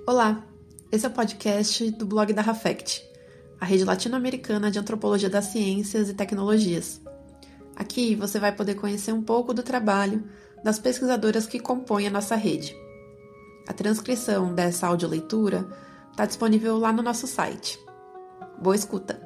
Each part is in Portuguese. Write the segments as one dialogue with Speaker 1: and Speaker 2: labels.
Speaker 1: Olá, esse é o podcast do blog da Rafect, a rede latino-americana de antropologia das ciências e tecnologias. Aqui você vai poder conhecer um pouco do trabalho das pesquisadoras que compõem a nossa rede. A transcrição dessa audioleitura está disponível lá no nosso site. Boa escuta!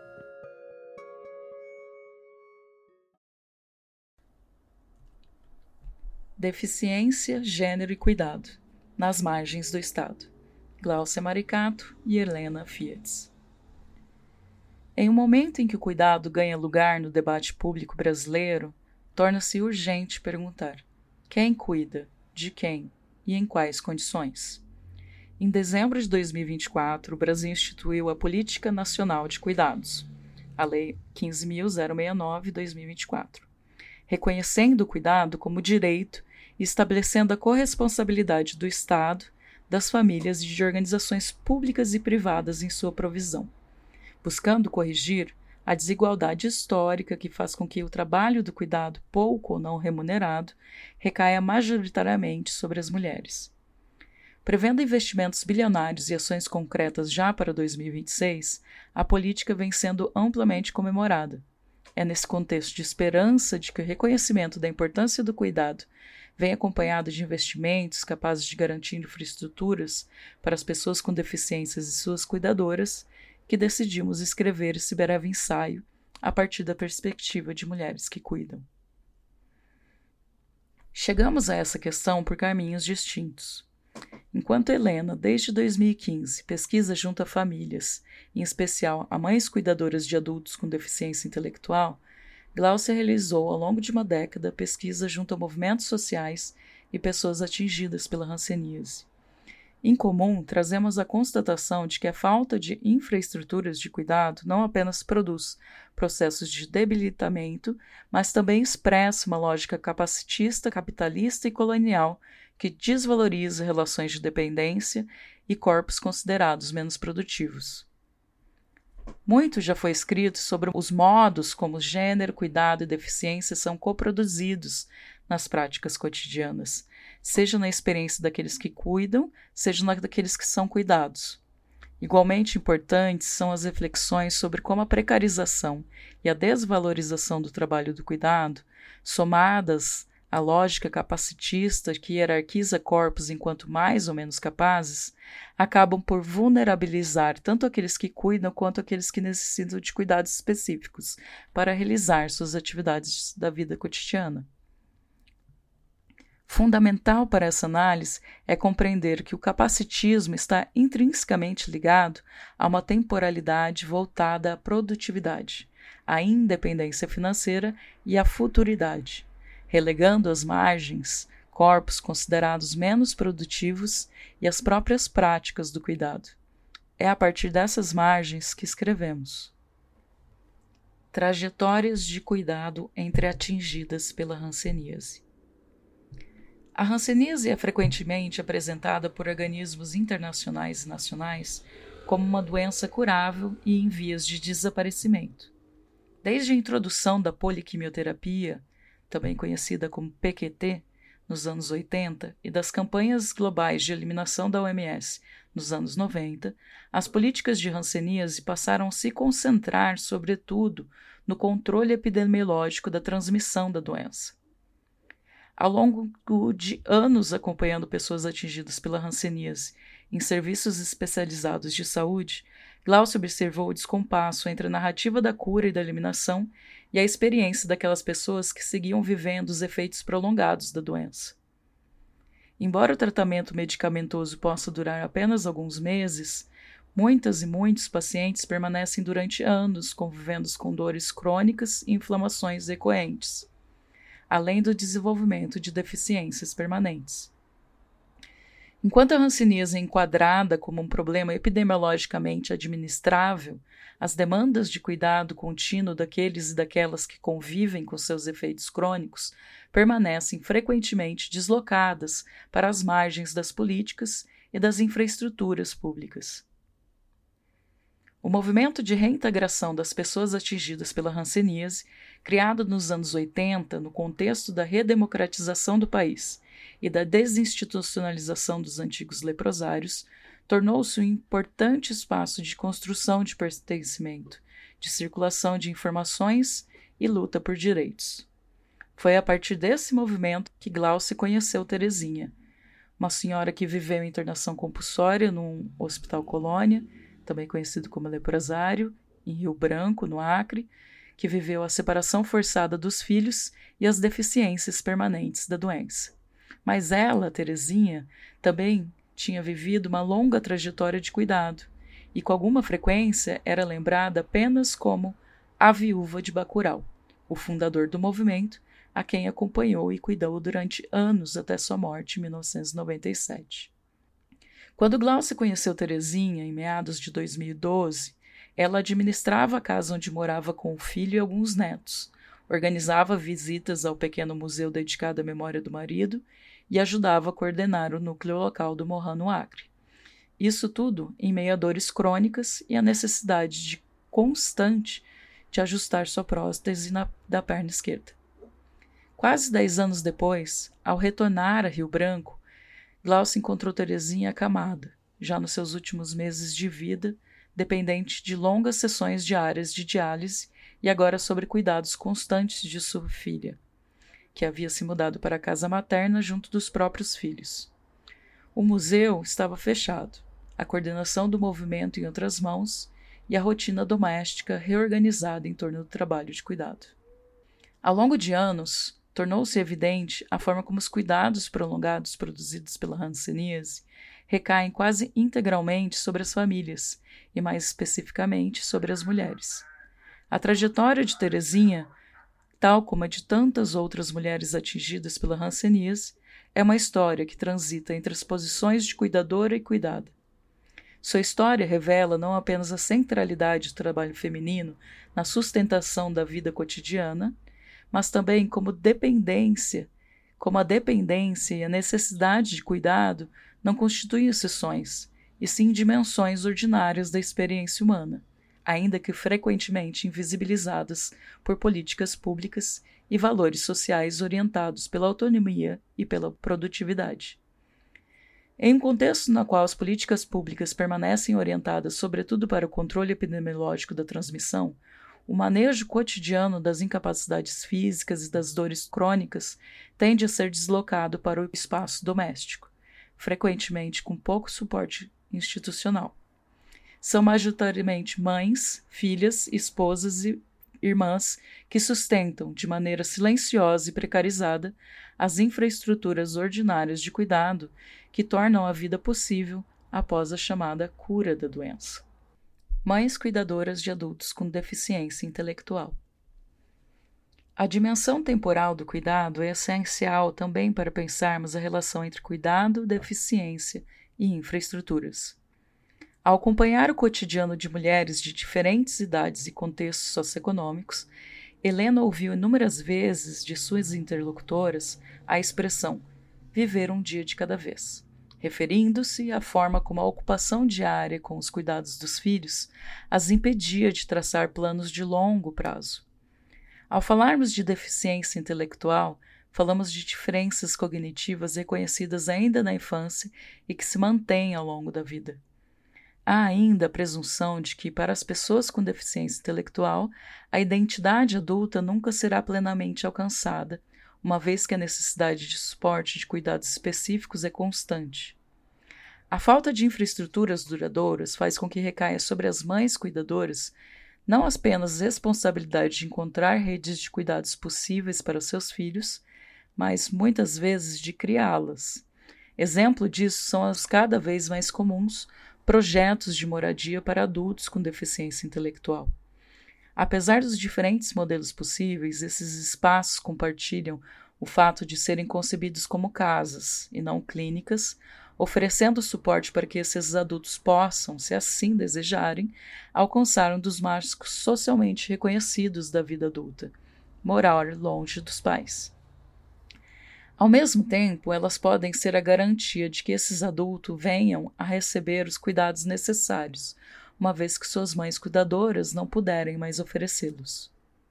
Speaker 2: Deficiência, Gênero e Cuidado, nas margens do Estado. Gláucia Maricato e Helena Fietz. Em um momento em que o cuidado ganha lugar no debate público brasileiro, torna-se urgente perguntar: quem cuida, de quem e em quais condições? Em dezembro de 2024, o Brasil instituiu a Política Nacional de Cuidados, a Lei 15.069/2024, reconhecendo o cuidado como direito e estabelecendo a corresponsabilidade do Estado, das famílias e de organizações públicas e privadas em sua provisão, buscando corrigir a desigualdade histórica que faz com que o trabalho do cuidado pouco ou não remunerado recaia majoritariamente sobre as mulheres. Prevendo investimentos bilionários e ações concretas já para 2026, a política vem sendo amplamente comemorada. É nesse contexto de esperança de que o reconhecimento da importância do cuidado vem acompanhado de investimentos capazes de garantir infraestruturas para as pessoas com deficiências e suas cuidadoras, que decidimos escrever esse breve ensaio a partir da perspectiva de mulheres que cuidam. Chegamos a essa questão por caminhos distintos. Enquanto Helena, desde 2015, pesquisa junto a famílias, em especial a mães cuidadoras de adultos com deficiência intelectual, Gláucia realizou, ao longo de uma década, pesquisa junto a movimentos sociais e pessoas atingidas pela hanseníase. Em comum, trazemos a constatação de que a falta de infraestruturas de cuidado não apenas produz processos de debilitamento, mas também expressa uma lógica capacitista, capitalista e colonial que desvaloriza relações de dependência e corpos considerados menos produtivos. Muito já foi escrito sobre os modos como gênero, cuidado e deficiência são coproduzidos nas práticas cotidianas, seja na experiência daqueles que cuidam, seja na daqueles que são cuidados. Igualmente importantes são as reflexões sobre como a precarização e a desvalorização do trabalho do cuidado, somadas à lógica capacitista que hierarquiza corpos enquanto mais ou menos capazes, acabam por vulnerabilizar tanto aqueles que cuidam quanto aqueles que necessitam de cuidados específicos para realizar suas atividades da vida cotidiana. Fundamental para essa análise é compreender que o capacitismo está intrinsecamente ligado a uma temporalidade voltada à produtividade, à independência financeira e à futuridade, relegando às margens corpos considerados menos produtivos e as próprias práticas do cuidado. É a partir dessas margens que escrevemos. Trajetórias de cuidado entre atingidas pela hanseníase. A hanseníase é frequentemente apresentada por organismos internacionais e nacionais como uma doença curável e em vias de desaparecimento. Desde a introdução da poliquimioterapia, também conhecida como PQT, nos anos 80, e das campanhas globais de eliminação da OMS nos anos 90, as políticas de hanseníase passaram a se concentrar, sobretudo, no controle epidemiológico da transmissão da doença. Ao longo de anos acompanhando pessoas atingidas pela hanseníase em serviços especializados de saúde, Gláucia observou o descompasso entre a narrativa da cura e da eliminação e a experiência daquelas pessoas que seguiam vivendo os efeitos prolongados da doença. Embora o tratamento medicamentoso possa durar apenas alguns meses, muitas e muitos pacientes permanecem durante anos convivendo com dores crônicas e inflamações recorrentes, além do desenvolvimento de deficiências permanentes. Enquanto a hanseníase é enquadrada como um problema epidemiologicamente administrável, as demandas de cuidado contínuo daqueles e daquelas que convivem com seus efeitos crônicos permanecem frequentemente deslocadas para as margens das políticas e das infraestruturas públicas. O movimento de reintegração das pessoas atingidas pela hanseníase, criado nos anos 80 no contexto da redemocratização do país e da desinstitucionalização dos antigos leprosários, tornou-se um importante espaço de construção de pertencimento, de circulação de informações e luta por direitos. Foi a partir desse movimento que Glauce conheceu Terezinha, uma senhora que viveu em internação compulsória num hospital colônia, também conhecido como leprosário, em Rio Branco, no Acre, que viveu a separação forçada dos filhos e as deficiências permanentes da doença. Mas ela, Terezinha, também tinha vivido uma longa trajetória de cuidado e, com alguma frequência, era lembrada apenas como a viúva de Bacurau, o fundador do movimento, a quem acompanhou e cuidou durante anos até sua morte em 1997. Quando Glauce conheceu Terezinha, em meados de 2012, ela administrava a casa onde morava com o filho e alguns netos, organizava visitas ao pequeno museu dedicado à memória do marido e ajudava a coordenar o núcleo local do Morran no Acre. Isso tudo em meio a dores crônicas e a necessidade constante de ajustar sua prótese da perna esquerda. Quase 10 anos depois, ao retornar a Rio Branco, Glauce encontrou Terezinha acamada, já nos seus últimos meses de vida, dependente de longas sessões diárias de diálise e agora sobre cuidados constantes de sua filha, que havia se mudado para a casa materna junto dos próprios filhos. O museu estava fechado, a coordenação do movimento em outras mãos e a rotina doméstica reorganizada em torno do trabalho de cuidado. Ao longo de anos, tornou-se evidente a forma como os cuidados prolongados produzidos pela hanseníase recaem quase integralmente sobre as famílias e, mais especificamente, sobre as mulheres. A trajetória de Terezinha, tal como a de tantas outras mulheres atingidas pela hanseníase, é uma história que transita entre as posições de cuidadora e cuidada. Sua história revela não apenas a centralidade do trabalho feminino na sustentação da vida cotidiana, mas também como a dependência e a necessidade de cuidado não constituem exceções, e sim dimensões ordinárias da experiência humana, ainda que frequentemente invisibilizadas por políticas públicas e valores sociais orientados pela autonomia e pela produtividade. Em um contexto no qual as políticas públicas permanecem orientadas sobretudo para o controle epidemiológico da transmissão, o manejo cotidiano das incapacidades físicas e das dores crônicas tende a ser deslocado para o espaço doméstico, frequentemente com pouco suporte institucional. São majoritariamente mães, filhas, esposas e irmãs que sustentam, de maneira silenciosa e precarizada, as infraestruturas ordinárias de cuidado que tornam a vida possível após a chamada cura da doença. Mães cuidadoras de adultos com deficiência intelectual. A dimensão temporal do cuidado é essencial também para pensarmos a relação entre cuidado, deficiência e infraestruturas. Ao acompanhar o cotidiano de mulheres de diferentes idades e contextos socioeconômicos, Helena ouviu inúmeras vezes de suas interlocutoras a expressão viver um dia de cada vez, referindo-se à forma como a ocupação diária com os cuidados dos filhos as impedia de traçar planos de longo prazo. Ao falarmos de deficiência intelectual, falamos de diferenças cognitivas reconhecidas ainda na infância e que se mantêm ao longo da vida. Há ainda a presunção de que, para as pessoas com deficiência intelectual, a identidade adulta nunca será plenamente alcançada, uma vez que a necessidade de suporte de cuidados específicos é constante. A falta de infraestruturas duradouras faz com que recaia sobre as mães cuidadoras não apenas a responsabilidade de encontrar redes de cuidados possíveis para seus filhos, mas muitas vezes de criá-las. Exemplo disso são os cada vez mais comuns projetos de moradia para adultos com deficiência intelectual. Apesar dos diferentes modelos possíveis, esses espaços compartilham o fato de serem concebidos como casas e não clínicas, oferecendo suporte para que esses adultos possam, se assim desejarem, alcançar um dos marcos socialmente reconhecidos da vida adulta, morar longe dos pais. Ao mesmo tempo, elas podem ser a garantia de que esses adultos venham a receber os cuidados necessários, uma vez que suas mães cuidadoras não puderem mais oferecê-los.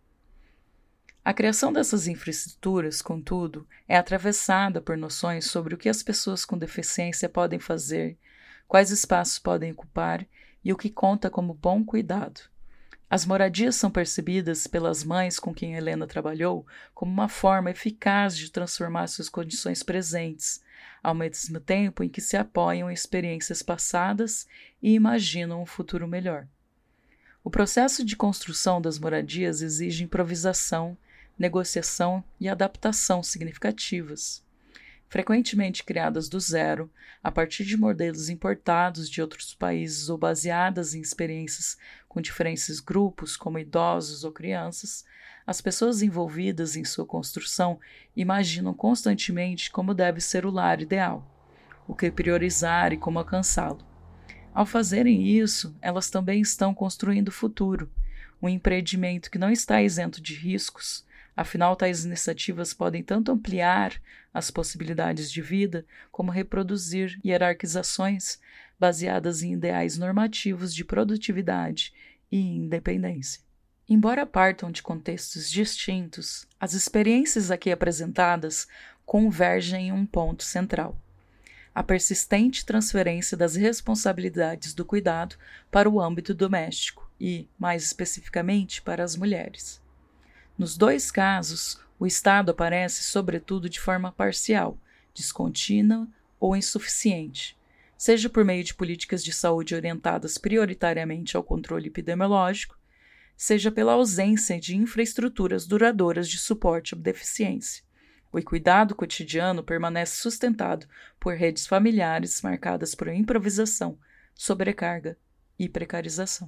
Speaker 2: A criação dessas infraestruturas, contudo, é atravessada por noções sobre o que as pessoas com deficiência podem fazer, quais espaços podem ocupar e o que conta como bom cuidado. As moradias são percebidas pelas mães com quem Helena trabalhou como uma forma eficaz de transformar suas condições presentes, ao mesmo tempo em que se apoiam em experiências passadas e imaginam um futuro melhor. O processo de construção das moradias exige improvisação, negociação e adaptação significativas. Frequentemente criadas do zero, a partir de modelos importados de outros países ou baseadas em experiências com diferentes grupos, como idosos ou crianças, as pessoas envolvidas em sua construção imaginam constantemente como deve ser o lar ideal, o que priorizar e como alcançá-lo. Ao fazerem isso, elas também estão construindo o futuro, um empreendimento que não está isento de riscos. Afinal, tais iniciativas podem tanto ampliar as possibilidades de vida, como reproduzir hierarquizações baseadas em ideais normativos de produtividade e independência. Embora partam de contextos distintos, as experiências aqui apresentadas convergem em um ponto central: a persistente transferência das responsabilidades do cuidado para o âmbito doméstico e, mais especificamente, para as mulheres. Nos dois casos, o Estado aparece, sobretudo, de forma parcial, descontínua ou insuficiente, seja por meio de políticas de saúde orientadas prioritariamente ao controle epidemiológico, seja pela ausência de infraestruturas duradouras de suporte à deficiência. O cuidado cotidiano permanece sustentado por redes familiares marcadas por improvisação, sobrecarga e precarização.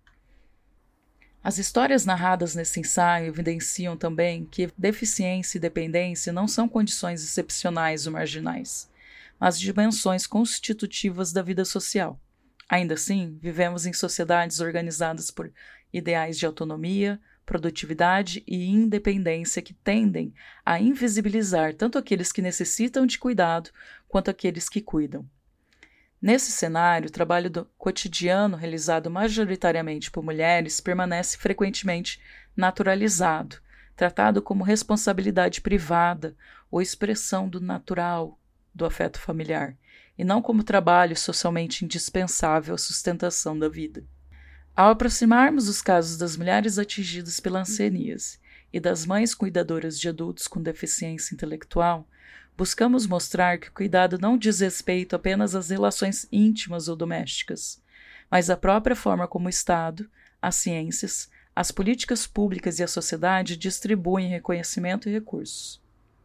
Speaker 2: As histórias narradas nesse ensaio evidenciam também que deficiência e dependência não são condições excepcionais ou marginais, mas dimensões constitutivas da vida social. Ainda assim, vivemos em sociedades organizadas por ideais de autonomia, produtividade e independência que tendem a invisibilizar tanto aqueles que necessitam de cuidado quanto aqueles que cuidam. Nesse cenário, o trabalho cotidiano realizado majoritariamente por mulheres permanece frequentemente naturalizado, tratado como responsabilidade privada ou expressão do natural do afeto familiar, e não como trabalho socialmente indispensável à sustentação da vida. Ao aproximarmos os casos das mulheres atingidas pela hanseníase e das mães cuidadoras de adultos com deficiência intelectual, buscamos mostrar que o cuidado não diz respeito apenas às relações íntimas ou domésticas, mas à própria forma como o Estado, as ciências, as políticas públicas e a sociedade distribuem reconhecimento e recursos.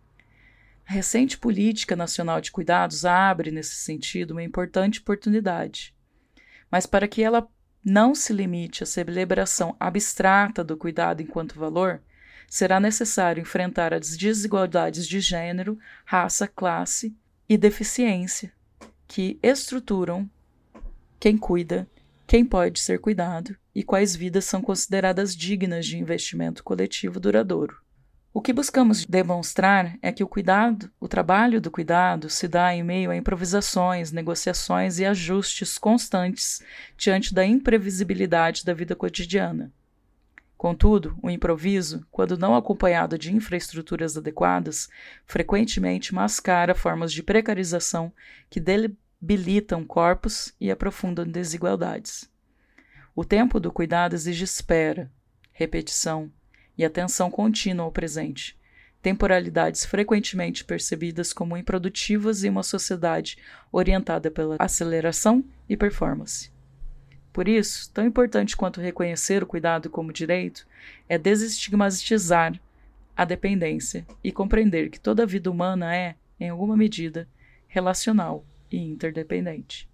Speaker 2: A recente Política Nacional de Cuidados abre, nesse sentido, uma importante oportunidade. Mas para que ela não se limite à celebração abstrata do cuidado enquanto valor, será necessário enfrentar as desigualdades de gênero, raça, classe e deficiência que estruturam quem cuida, quem pode ser cuidado e quais vidas são consideradas dignas de investimento coletivo duradouro. O que buscamos demonstrar é que o trabalho do cuidado se dá em meio a improvisações, negociações e ajustes constantes diante da imprevisibilidade da vida cotidiana. Contudo, o improviso, quando não acompanhado de infraestruturas adequadas, frequentemente mascara formas de precarização que debilitam corpos e aprofundam desigualdades. O tempo do cuidado exige espera, repetição e atenção contínua ao presente, temporalidades frequentemente percebidas como improdutivas em uma sociedade orientada pela aceleração e performance. Por isso, tão importante quanto reconhecer o cuidado como direito é desestigmatizar a dependência e compreender que toda vida humana é, em alguma medida, relacional e interdependente.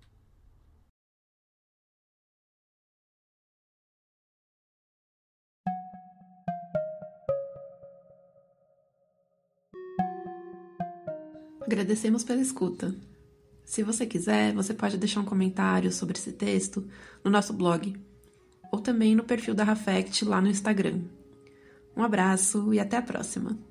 Speaker 1: Agradecemos pela escuta. Se você quiser, você pode deixar um comentário sobre esse texto no nosso blog, ou também no perfil da Rafect lá no Instagram. Um abraço e até a próxima!